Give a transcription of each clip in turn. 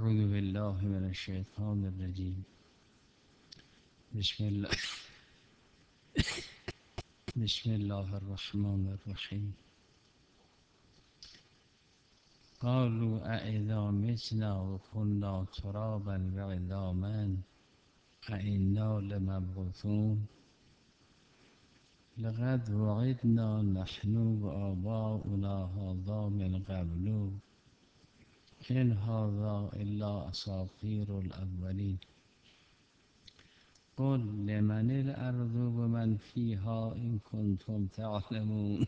أعوذ بالله من الشيطان الرجيم بسم الله الرحمن الرحيم قالوا أإذا متنا وكنا ترابا وعظاما أإنا لمبعوثون لقد وعدنا نحن وآباؤنا هذا من قبل إن هذا إلا أساطير الأولين قل لمن الأرض ومن فيها إن كنتم تعلمون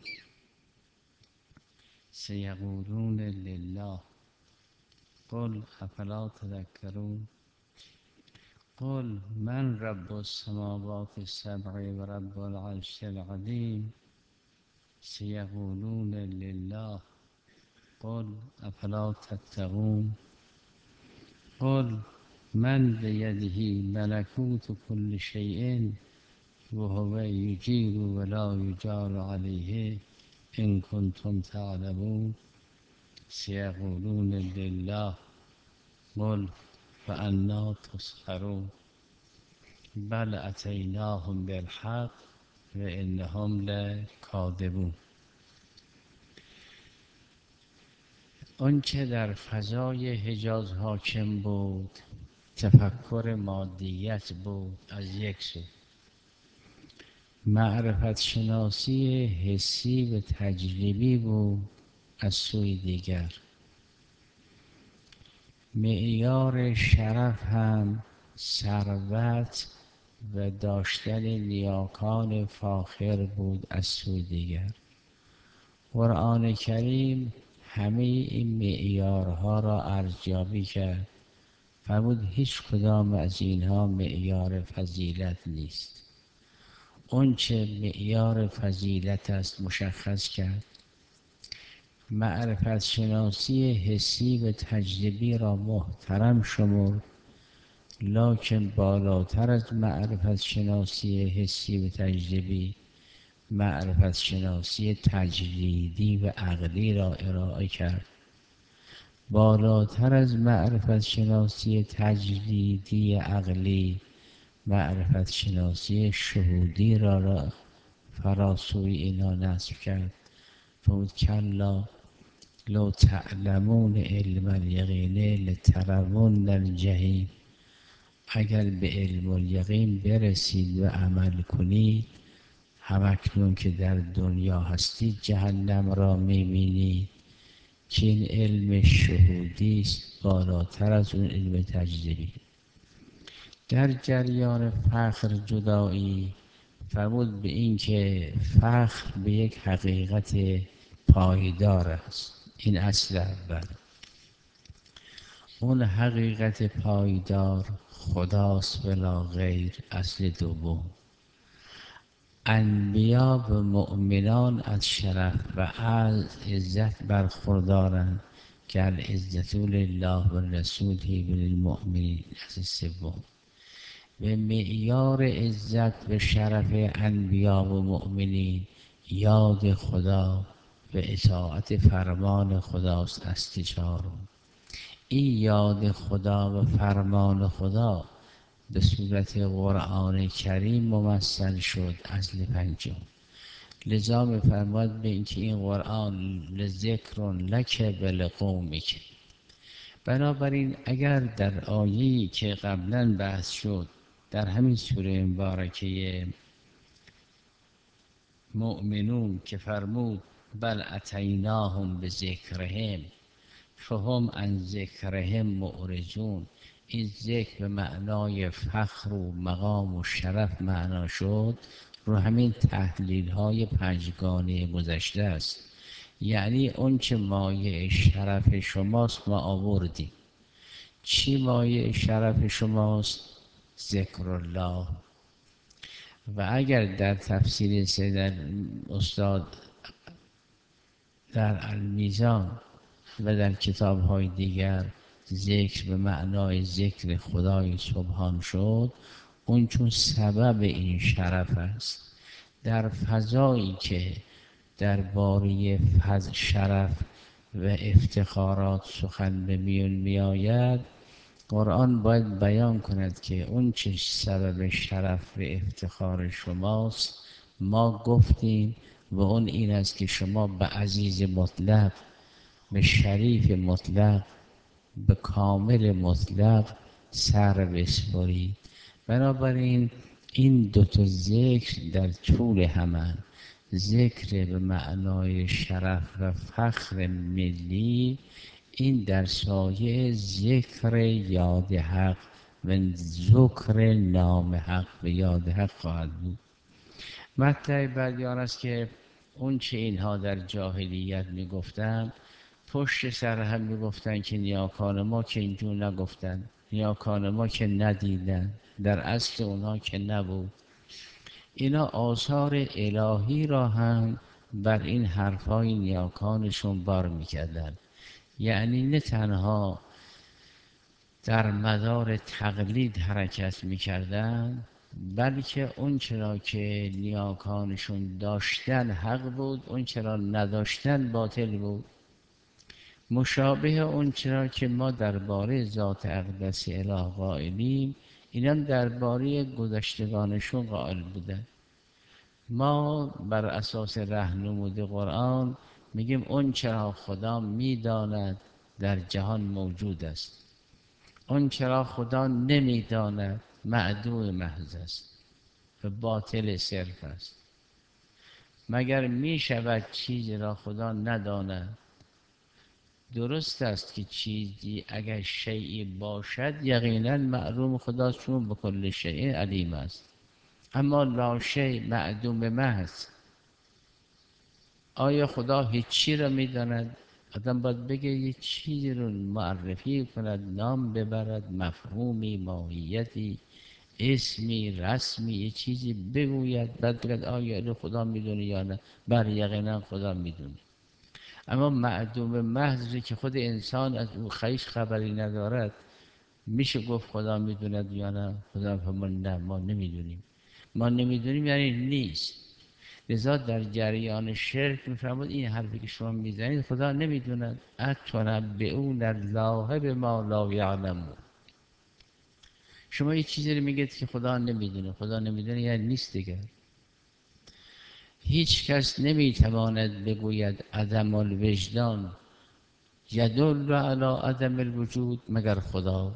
سيقولون لله قل أفلا تذكرون قل من رب السماوات السبع ورب العرش العظيم سيقولون لله قل أفلا تتقون قل من بيده ملكوت كل شيء وهو يجير ولا يجار عليه إن كنتم تعلمون سيقولون لله قل فأنا تسحرون بل أتيناهم بالحق وإنهم لكاذبون. آنچه در فضای حجاز حاکم بود تفکر مادیت بود از یک سو، معرفت شناسی حسی و تجربی بود از سوی دیگر. معیار شرف هم ثروت و داشتن نیاکان فاخر بود از سوی دیگر. قرآن کریم همه این معیارها را ارزیابی کرد، فرمود هیچ کدام از اینها معیار فضیلت نیست. اون چه معیار فضیلت است مشخص کرد. معرفت شناسی حسی و تجربی را محترم شمرد، لکن بالاتر از معرفت شناسی حسی و تجربی معرفت شناسی تجریدی و عقلی را ارائه کرد. بالاتر از معرفت شناسی تجریدی عقلی معرفت شناسی شهودی را فراسوی اینا نصب کرد. فرمود کلا لو تعلمون علم الیقین لترون الجحیم، اگر به علم الیقین برسید و عمل کنید همکنون که در دنیا هستید جهنم را میبینید که این علم شهودی است بالاتر از اون علم تجربی. در جریان فخر جدایی فرمود به این که فخر به یک حقیقت پایدار است. این اصل اول. اون حقیقت پایدار خداست بلا غیر. اصل دوم، انبیا و مؤمنان از شرف و از عزت برخوردارند که العزة لله و رسوله و للمؤمنین. اصل سوم، به معیار عزت و شرف انبیا و مؤمنین یاد خدا و اطاعت فرمان خداست. اصل چهارم، این یاد خدا و فرمان خدا به صورت قرآن کریم ممثل شد. اصل پنجم، لذا می‌فرماید به اینکه این قرآن لذکر لک ولقومک. بنابراین اگر در آیه‌ای که قبلا بحث شد در همین سوره مبارکه مؤمنون که فرمود بل اتیناهم بذکرهم فهم عن ذکرهم معرضون، این ذکر به معنای فخر و مقام و شرف معنا شد رو همین تحلیل های پنجگانه گذشته است. یعنی اون چه مایه شرف شماست ما آوردیم. چی مایه شرف شماست؟ ذکر الله. و اگر در تفسیر سید استاد در المیزان و در کتاب های دیگر ذکر به معنای ذکر خدای سبحان شد، اون چون سبب این شرف است. در فضایی که در باره شرف و افتخارات سخن به میون می آید قرآن باید بیان کند که اون چه سبب شرف و افتخار شماست ما گفتیم و اون این است که شما به عزیز مطلق، به شریف مطلق، به کامل مطلق سر بسپرید. بنابراین این دو تا ذکر در طول همن، ذکر به معنای شرف و فخر ملی، این در سایه ذکر یاد حق و ذکر نام حق و یاد حق خواهد بود. مطلب بعدی آن است که اون چه اینها در جاهلیت میگفتند پشت سر هم میگفتن که نیاکان ما که اینجور نگفتن، نیاکان ما که ندیدن، در اصل اونها که نبود. اینا آثار الهی را هم بر این حرفهای نیاکانشون بار میکردن. یعنی نه تنها در مدار تقلید حرکت میکردن، بلکه اون چرا که نیاکانشون داشتن حق بود، اون چرا نداشتن باطل بود. مشابه اون چرا که ما درباره ذات اقدس اله قائلیم، اینم درباره گذشتگانشون قائل بودن. ما بر اساس راهنمود قرآن میگیم اون چرا خدا میداند در جهان موجود است، اون چرا خدا نمیداند معدوم محض است و باطل صرف است. مگر میشود چیزی را خدا نداند؟ درست است که چیزی اگر شیعی باشد یقینا معلوم خداست، چون به کل شیء علیم است. اما لا شیء معدوم محض، آیا خدا هیچی را میداند؟ آدم باید بگه یه چیزی رو معرفی کند، نام ببرد، مفهومی، ماهیتی، اسمی، رسمی، یه چیزی بگوید، بعد بگد آیا اینو خدا میدونه یا نه؟ بله یقینا خدا میدونه. اما معدوم محضی که خود انسان از او خیش خبری ندارد، میشه گفت خدا میدوند یا نه؟ خدا فرمود نه ما نمیدونیم. ما نمیدونیم یعنی نیست. لذا در جریان شرک میفرمود این حرفی که شما میزنید خدا نمیدوند. اتنبئون الله بما لا یعلمون. شما یه چیزی رو میگید که خدا نمیدونه، خدا نمیدونه یعنی نیست دیگه. هیچ کس نمیتواند بگوید عدم الوجدان یدل علی عدم الوجود مگر خدا.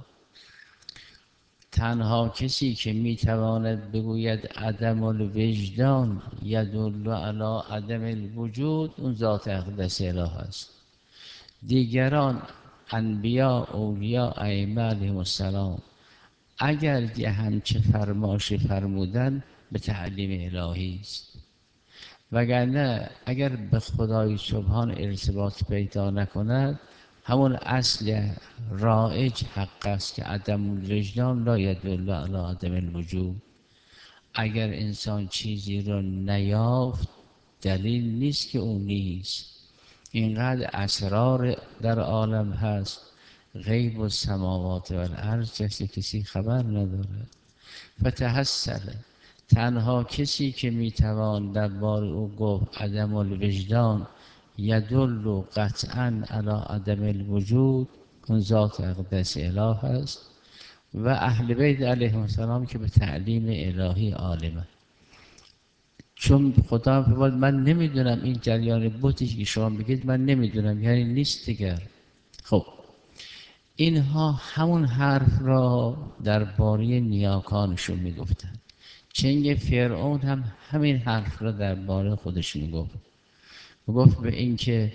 تنها کسی که میتواند بگوید عدم الوجدان یدل علی عدم الوجود اون ذات اقدس اله است. دیگران انبیا، اولیا، ائمه علیهم السلام اگر یه همچه فرماشی فرمودن به تعلیم الهی است، وگرنه اگر به خدای سبحان ارتباط پیدا نکند همون اصل رایج حق است که عدم الوجدان لا یدل علی عدم الوجود. اگر انسان چیزی رو نیافت دلیل نیست که اون نیست. اینقدر اسرار در عالم هست، غیب السماوات و الارض کسی خبر نداره. فتحصل، تنها کسی که میتوان درباره او گفت عدم الوجدان یدل قطعا علی عدم الوجود اون ذات اقدس اله است و اهل بیت علیهم السلام که به تعلیم الهی عالمه. چون خدا فرمود من نمیدونم این جریان بوتی که شما بگید من نمیدونم یعنی نیست دیگر. خب اینها همون حرف را درباره نیاکانشون میگفتن. چنگ فرعون هم همین حرف را درباره خودش میگفت. میگفت به این که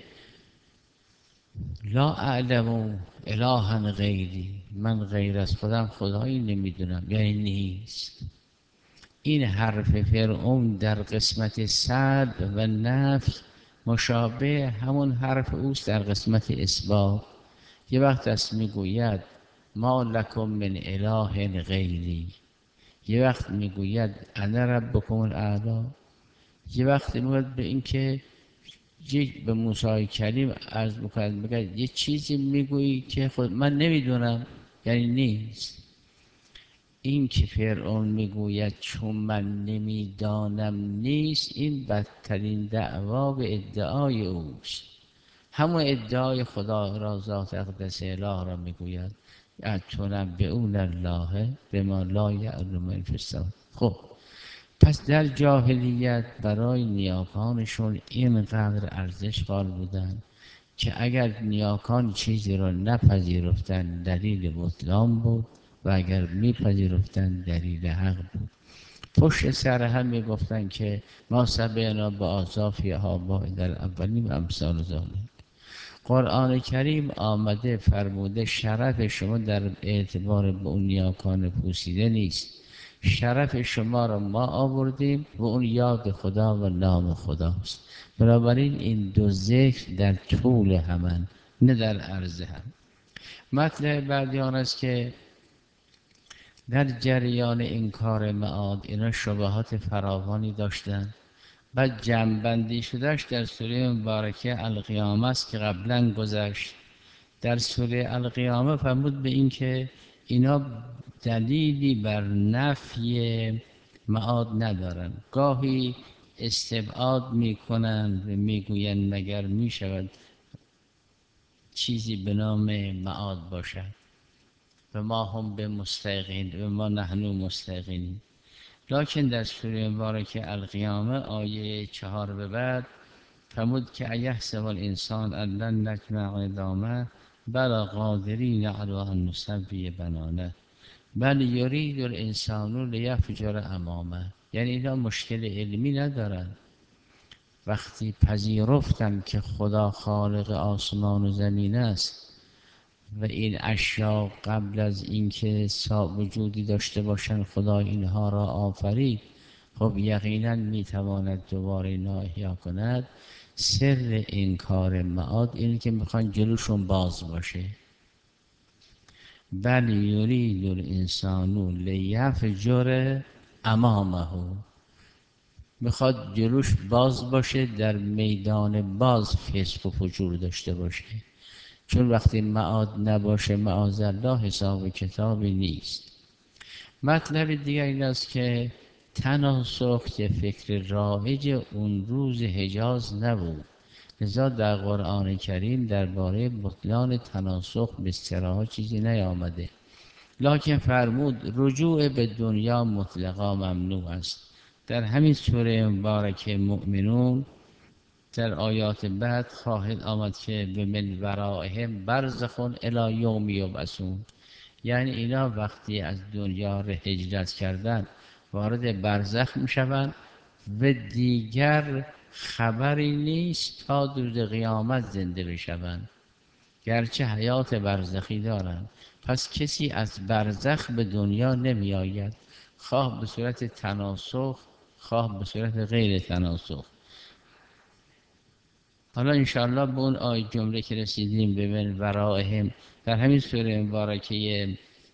لا اعلم الها غیری، من غیر از خودم خدایی نمیدونم یعنی نیست. این حرف فرعون در قسمت سلب و نفی مشابه همون حرف اوست در قسمت اثبات. یه وقت است میگوید ما لکم من اله غیری، یه وقت میگوید انا ربکم الاعلی، یه وقت میگوید به این که به موسی کلیم عرض بکند بگه یه چیزی میگویی که خود من نمیدونم یعنی نیست. این که فرعون میگوید چون من نمیدانم نیست، این بدترین دعوا به ادعای اوست. همون ادعای خدا را ذات اقدس اله را میگوید اتنبئون الله بما لا یعلم فی السماوات. خب پس در جاهلیت برای نیاکانشون اینقدر ارزش قائل بودن که اگر نیاکان چیزی را نپذیرفتن دلیل بطلان بود و اگر میپذیرفتن دلیل حق بود. پشت سر هم میگفتن که ما سبقنا به آصافی آباء در الاولین و امثال ذالک. قرآن کریم آمده فرموده شرف شما در اعتبار به اون نیاکان پوسیده نیست، شرف شما را ما آوردیم و اون یاد خدا و نام خداست. بنابراین این دو ذکر در طول همن نه در عرض هم. مطلب بعدی آن است که در جریان انکار معاد اینا شبهات فراوانی داشتن. بعد جمع‌بندی شدهش در سوره مبارکه القیامه است که قبلا گذشت. در سوره القیامه فرمود به این که اینا دلیلی بر نفی معاد ندارن، گاهی استبعاد میکنن و میگوین مگر میشود چیزی به نام معاد باشد و ما هم به مستیقین و ما نحن مستیقین. لکن در سوره مبارکه القیامه آیه 4 به بعد فرمود که ایحسب الانسان ان لن نجمع عظامه بلی قادرین علی ان نسوی بنانه بل یرید الانسان لیفجر امامه. یعنی اینا مشکل علمی ندارن، وقتی پذیرفتن که خدا خالق آسمان و زمین است و این اشیا قبل از اینکه وجودی داشته باشند خدا اینها را آفرید، خب یقینا میتواند دوباره اینا احیا کند. سر انکار معاد اینه که میخوان جلوشون باز باشه. بل یرید الانسان لیفجر امامه، میخواد جلوش باز باشه، در میدان باز فسق و فجور داشته باشه. چون وقتی معاد نباشه معاذالله حساب و کتابی نیست. مطلب دیگر این است که تناسخ که فکر رایج اون روز حجاز نبود، لذا در قرآن کریم درباره بطلان تناسخ به صراحت چیزی نیامده، لکن فرمود رجوع به دنیا مطلقا ممنوع است. در همین سوره مبارکه مؤمنون در آیات بعد خواهد آمد که به من ورائهم برزخ الی یوم یبعثون. یعنی اینا وقتی از دنیا را هجرت کردن وارد برزخ میشوند و دیگر خبری نیست تا روز قیامت زنده بشوند، گرچه حیات برزخی دارند. پس کسی از برزخ به دنیا نمی آید، خواه به صورت تناسخ خواه به صورت غیر تناسخ. حالا انشاءالله به اون آیه جمله که رسیدیم به من ورائهم در همین سوره مبارکه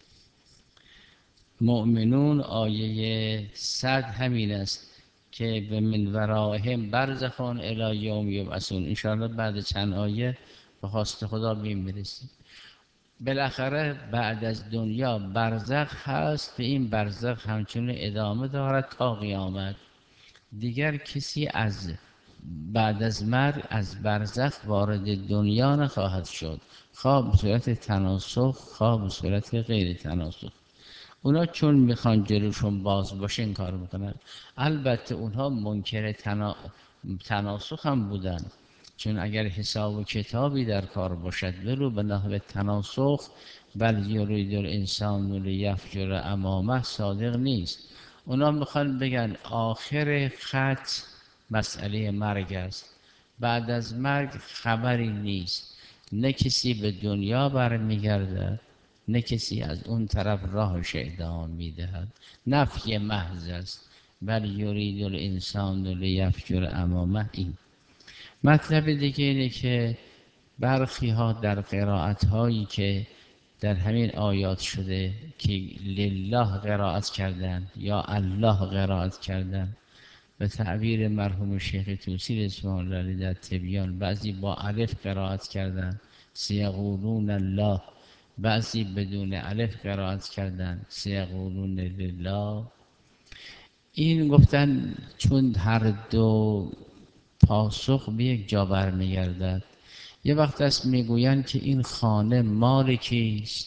مؤمنون آیه 100 همین است که به من ورائهم برزخ الی یوم یبعثون. انشاءالله بعد چند آیه به خواست خدا میرسیم. بالاخره بعد از دنیا برزخ هست و این برزخ همچنین ادامه دارد تا قیامت. دیگر کسی از بعد از مرگ از برزخ وارد دنیا نخواهد شد، خواه به صورت تناسخ خواه به صورت غیر تناسخ. اونا چون میخوان جلوشون باز باشه این کار میکنن. البته اونها منکر تناسخ هم بودن، چون اگر حساب و کتابی در کار باشد ولو به نحو تناسخ بل یرید الانسان لیفجر امامه صادق نیست. اونا میخوان بگن آخر خط مسئله مرگ است، بعد از مرگ خبری نیست، نه کسی به دنیا برمیگرده نه کسی از اون طرف راهش ادامه میدهد. نفی محض است. بل یرید الانسان لیفجر امامه. این مطلب دیگه اینه که برخی ها در قرائت هایی که در همین آیات شده که لله قرائت کردن یا الله قرائت کردن، به تعبیر مرحوم شیخ توسی رضوان الله علیه در تبیان بعضی با الف قرائت کردن سیقولون الله، بعضی بدون الف قرائت کردن سیقولون لله. این گفتن چون هر دو پاسخ به یک جا برمیگردد. یه وقت است میگویند که این خانه مال کیست،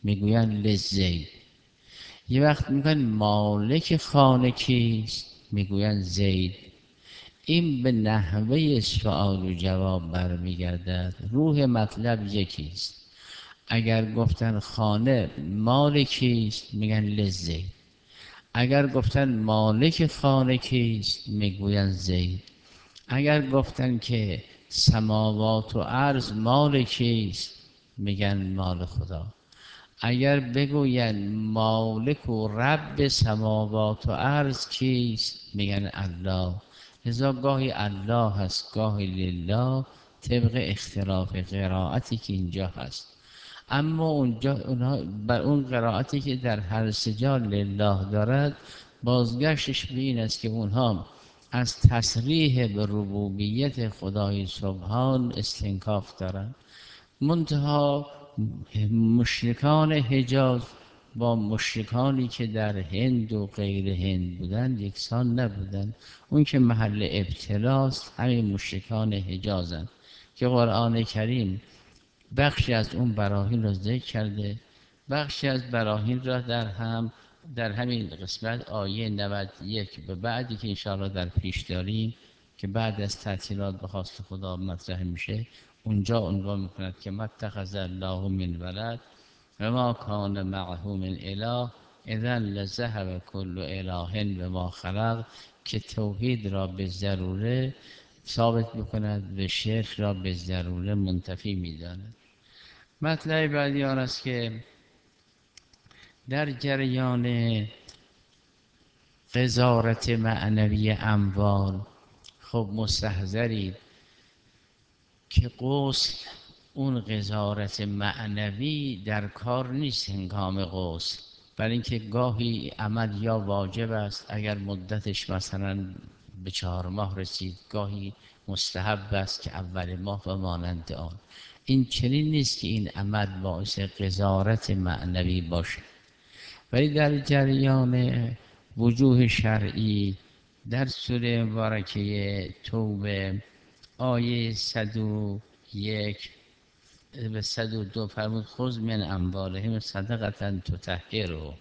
میگوین لزید. یه وقت میگن مالک خانه کیست؟ میگوین زید. این به نحوه سوال و جواب برمیگردد. روح مطلب یکیست. اگر گفتن خانه مال کیست؟ میگن لزید. اگر گفتن مالک خانه کیست؟ میگوین زید. اگر گفتن که سماوات و ارض مال کیست؟ میگن مال خدا. اگر بگوین مالک و رب سماوات و ارض کیست؟ میگن الله. لذا گاهی الله هست گاهی لله، طبق اختلاف قرائتی که اینجا هست. اما اونجا اونها بر اون قرائتی که در هر سجا لله دارد، بازگشتش به این است که اونها از تصریح به ربوبیت خدای سبحان استنکاف دارند. منتها مشرکان حجاز با مشرکانی که در هند و غیر هند بودند یکسان نبودند. اون که محل ابتلاست همین مشرکان حجازند که قرآن کریم بخشی از اون براهین را ذکر کرده. بخشی از براهین را در همین قسمت آیه 91 به بعدی که انشاءالله در پیش داریم که بعد از تعطیلات به خواست خدا مطرح میشه، اونجا عنوان میکند که ما اتخذ الله من ولد و ما کان معه من اله اذا لذهب کل اله بما خلق، که توحید را به ضروره ثابت بکند و شرک را به ضروره منتفی میداند. مطلب بعدی آن است که در جریان غزارت معنوی اموال، خب مستحضرید که غسل اون غزارت معنوی در کار نیست هنگام غسل، برای اینکه گاهی عمل یا واجب است اگر مدتش مثلا به 4 ماه رسید، گاهی مستحب است که اول ماه و مانند آن. این چنین نیست که این عمل باعث غزارت معنوی باشه. ولی در جریان وجوه شرعی در سوره مبارکه توبه آیه 101 و 102 فرمود خذ من اموالهم صدقة تطهرهم.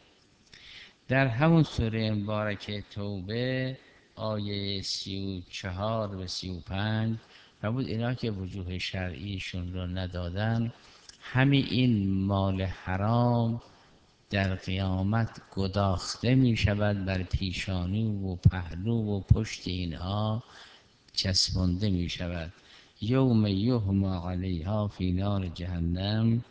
در همون سوره مبارکه توبه آیه 34 و 35 فرمود اینا که وجوه شرعیشون رو ندادن، همین این مال حرام در قیامت گداخته می شود بر پیشانی و پهلو و پشت اینها چسبانده می شود. یوم یحما علیها فی نار جهنم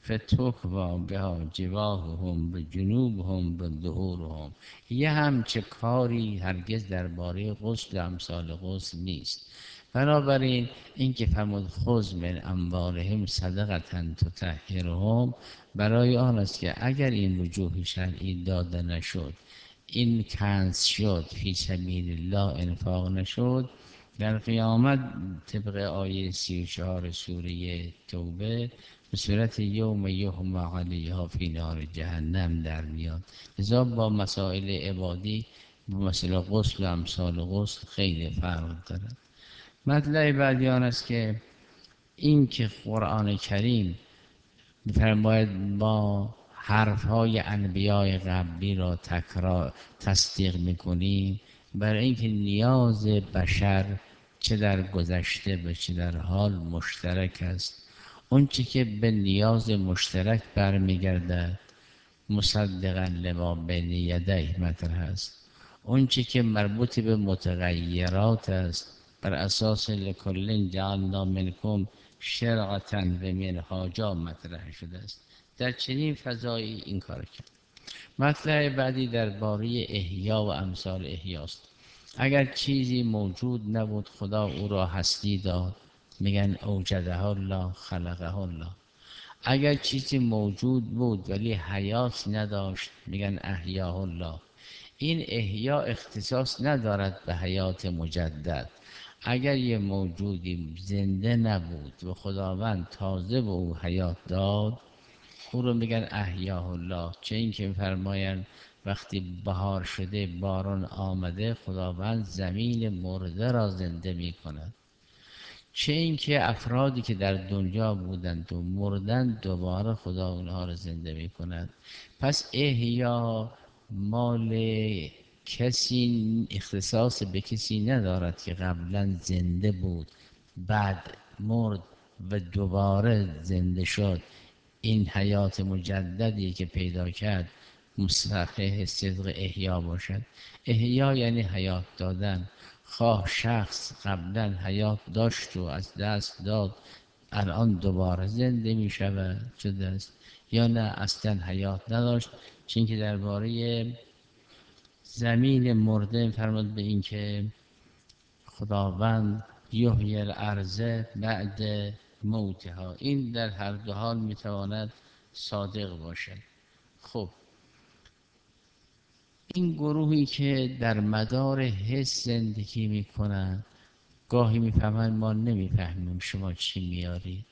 فتکوی بها جباههم بجنوبهم بظهورهم. یه همچه کاری هرگز درباره غسل و امثال غسل نیست. بنابراین اینکه فرمود خذ من اموالهم صدقة تطهرهم، برای آن است که اگر این وجوه شرعی داده نشد، این کنز شد، فی سبیل الله انفاق نشد، در قیامت طبق آیه 34 سوره توبه به صورت یوم یحما علیها فی نار جهنم در میاد. لذا با مسائل عبادی با مسئله غسل و امثال غسل خیلی فرق دارد. مطلب بعدی آن است که این که قرآن کریم می‌فرماید با حرفهای انبیاء قبلی را تصدیق میکنیم، برای اینکه نیاز بشر چه در گذشته و چه در حال مشترک است. اون چی که به نیاز مشترک برمیگردد مصدقا لما بین یدیه مطرح است. اون چی که مربوط به متغیرات است بر اساس لکل جعلنا منکم شرعة و منهاجا مطرح شده است. در چنین فضایی این کار کرد. مطلب بعدی درباره احیا و امثال احیاست. اگر چیزی موجود نبود خدا او را هستی داد، میگن اوجدها الله خلقها الله. اگر چیزی موجود بود ولی حیات نداشت، میگن احیاه الله. این احیا اختصاص ندارد به حیات مجدد. اگر یه موجودی زنده نبود و خداوند تازه به او حیات داد، او رو میگن احیاه الله. چه این که فرمایند وقتی بهار شده باران آمده خداوند زمین مرده را زنده میکند. چه اینکه افرادی که در دنیا بودند و مردند دوباره خدا اونها رو زنده می کند. پس احیا مال کسی، اختصاص به کسی ندارد که قبلا زنده بود بعد مرد و دوباره زنده شد. این حیات مجددی که پیدا کرد مستحق صدق احیا باشد. احیا یعنی حیات دادن. خواه شخص قبلا حیات داشت و از دست داد، الان دوباره زنده می شود شده است، یا نه اصلا حیات نداشت. چون که درباره زمین مرده فرمود به این که خداوند یحیی الارض بعد موتها. این در هر دو حال میتواند صادق باشد. خب این گروهی که در مدار حس زندگی میکنن گاهی میفهمن ما نمیفهمیم شما چی میاری،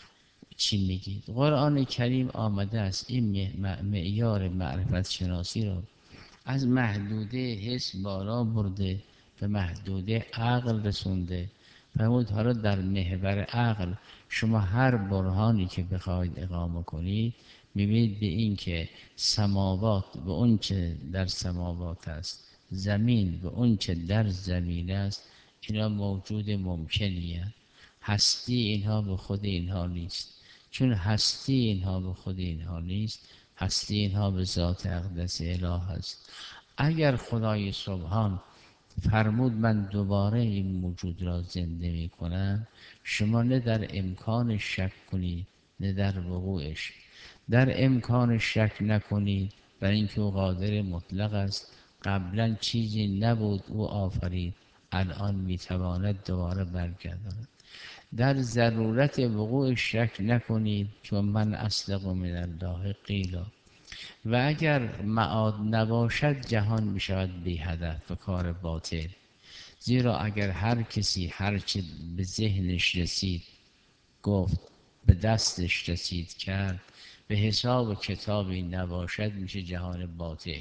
چی میگید. قرآن کریم آمده است این معیار معرفت شناسی رو از محدوده حس بالا برده به محدوده عقل رسونده. فرمود حالا در محور عقل شما هر برهانی که بخواید اقامه کنید میبینید به این که سماوات به اون چه در سماوات است، زمین به اون چه در زمین است، اینا موجود ممکنیه. هستی اینها به خود اینها نیست. چون هستی اینها به خود اینها نیست، هستی اینها به ذات اقدس اله است. اگر خدای سبحان فرمود من دوباره این موجود را زنده می کنم، شما نه در امکان شک کنید نه در وقوعش. در امکان شک نکنید برای اینکه او قادر مطلق است، قبلا چیزی نبود او آفرید، الان میتواند دوباره برگرداند. در ضرورت وقوع شک نکنید چون من اصدق من الله قیلا. و اگر معاد نباشد جهان می شود بی هدف و کار باطل. زیرا اگر هر کسی هرچه به ذهنش رسید گفت، به دستش رسید کرد، به حساب کتابی نباشد میشه جهان باطل.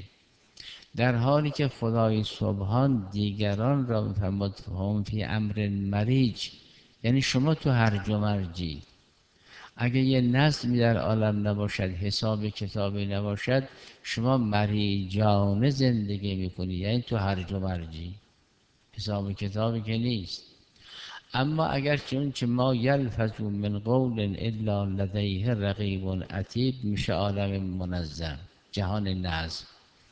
در حالی که خدای سبحان دیگران را میفرماد هم فی امر مریج، یعنی شما تو هرج و مرجی. اگه یه نظمی در عالم نباشد، حساب کتابی نباشد، شما مریجانه زندگی میکنی، یعنی تو هرج و مرجی، حساب کتابی که نیست. اما اگر چون که ما یلفظ من قول الا لدیه رقیب عتید میشه عالم منظم، جهان نظم.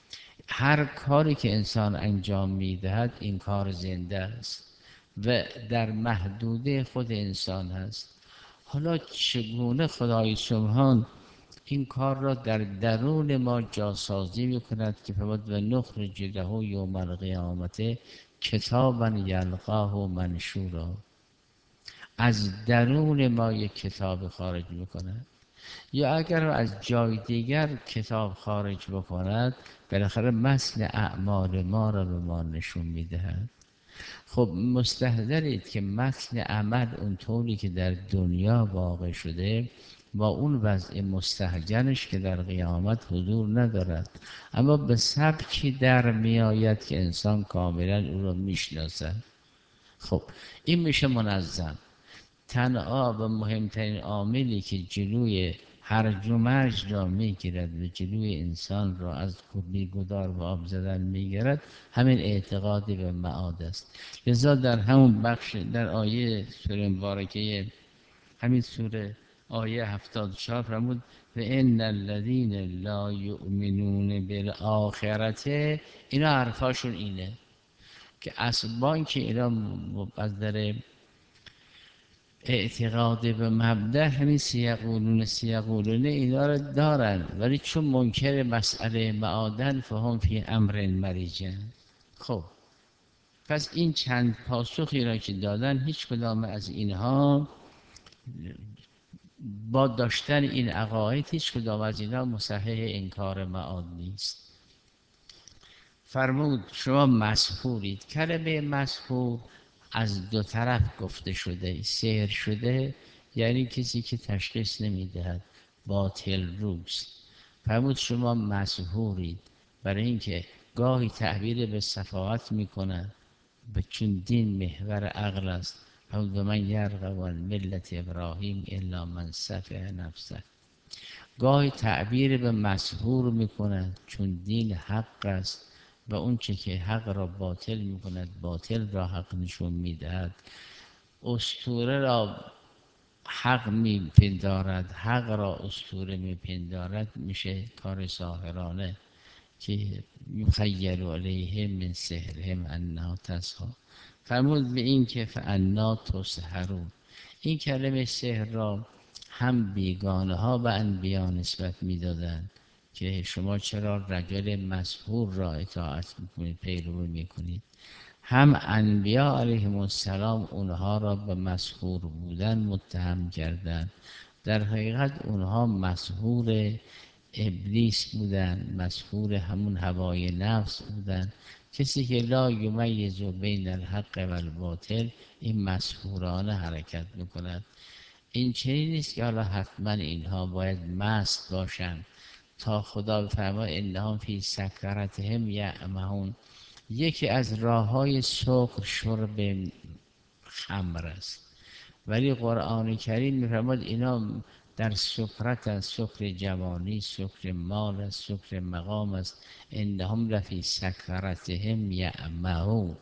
هر کاری که انسان انجام میدهد این کار زنده است و در محدوده خود انسان هست. حالا چگونه خدای سبحان این کار را در درون ما جاسازی میکند که فرمود و نخرج له یوم القیامت کتابا یلقاه منشورا. از درون ما یک کتاب خارج میکند. یا اگر از جای دیگر کتاب خارج بکند بالاخره متن اعمال ما را به ما نشون میدهد. خب مستحضرید که متن عمل اونطوری که در دنیا واقع شده با اون وضع مستهجنش که در قیامت حضور ندارد، اما به سبکی در میآید که انسان کاملا او را میشناسد. خب این میشه منظم. تنها و مهمترین عاملی که جلوی هرج و مرج را میگیرد و جلوی انسان را از بیگدار و آب زدن میگیرد همین اعتقاد به معاد است. لذا در همون بخش در آیه سوره مبارکه همین سوره آیه 74 فرمود و ان الذین لا یؤمنون بالآخرة، اینا حرفاشون اینه که اسبان که اینا از در اعتقاد به مبدأ همین سیقولون اینا رو دارن، ولی چون منکر مسئله معادن فهم فی امر مریجن. خب پس این چند پاسخی را که دادن هیچ کدام از اینها با داشتن این عقاید هیچ کدام از اینها مصحح انکار معاد نیست. فرمود شما مسحورید. کلمه مسحور از دو طرف گفته شده. سحر شده یعنی کسی که تشخیص نمیدهد، باطل روست. فرمود شما مسحورید، برای اینکه گاهی تعبیر به سفاهت میکنند چون دین محور عقل است. و من یرغب عن ملت ابراهیم الا من سفه نفسه. گاهی تعبیر به مسحور میکند چون دین حق است و اون چه که حق را باطل میکند باطل را حق نشون میدهد. اسطوره را حق میپندارد، حق را اسطوره میپندارد، میشه کار ساحرانه که یخیل علیهم من سحرهم انها تسحر. فرمود به این که فانا تسحرون. این کلمه سحر را هم بیگانه ها به انبیا نسبت میدادند که شما چرا رجل مسحور را اطاعت میکنید، پیروی میکنید. هم انبیا علیهم السلام اونها را به مسحور بودن متهم کردند. در حقیقت اونها مسحور ابلیس بودن، مسحور همون هوای نفس بودن. کسی که لا یمیز بین الحق و الباطل این مسحورانه حرکت میکند. این چنین نیست که حالا حتما اینها باید مست باشند تا خدا بفرماید انهم فی سکرتهم یعمهون. یکی از راه های سکر شرب خمر است، ولی قرآن کریم میفرماد اینا در سکرت است، سکر جوانی، سکر مال است، سکر مقام است. انهم لفی سکرتهم یعمهون.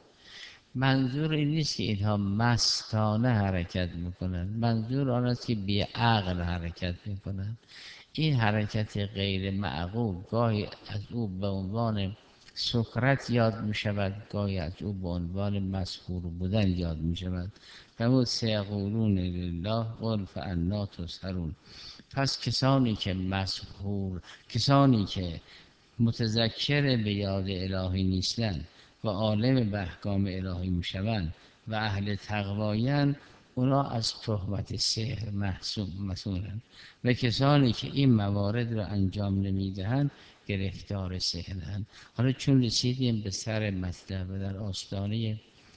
منظور این نیست که اینها مستانه حرکت میکنند، منظور آن است که بی عقل حرکت میکنند. این حرکت غیر معقول گاهی از او به عنوان سکرت یاد می شود، گاهی از او به عنوان مسحور بودن یاد می شود. فرمود سیقولون لله قل فانا تسحرون. پس کسانی که مسحور، کسانی که متذکر به یاد الهی نیستند و عالم به احکام الهی می شوند و اهل تقوایند، اونا از تهمت سحر مسئولند و کسانی که این موارد را انجام نمیدهند گرفتار سحرند. حالا چون رسیدیم به سر مطلب و در آستانه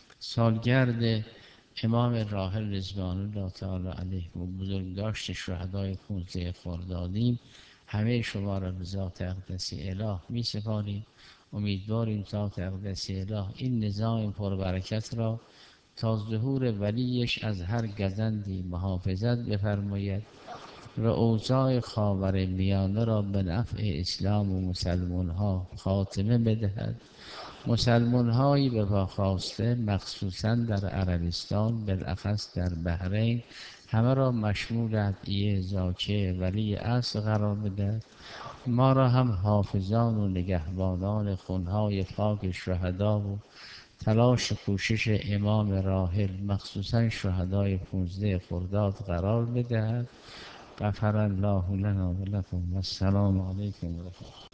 سالگرد امام راحل رضوان الله تعالی علیه و بزرگداشت شهدای 15 خردادیم، همه شما را به ذات اقدسی اله می سپاریم. امیدواریم ذات اقدسی اله این نظام پربرکت را تا ظهور ولیش از هر گزندی محافظت بفرماید و اوضاع خاور میانه را به نفع اسلام و مسلمان ها خاتمه بدهد. مسلمان هایی به پا خواسته مخصوصا در عربستان، بالاخص در بحرین، همه را مشمول ادعیه زاکه ولی اصل قرار بده. ما را هم حافظان و نگهبانان خونهای پاک شهدا و تلاش و کوشش امام راحل مخصوصا شهدای 15 خرداد قرار بدهد. غفر الله لنا و لکم و السلام علیکم و رحمة الله.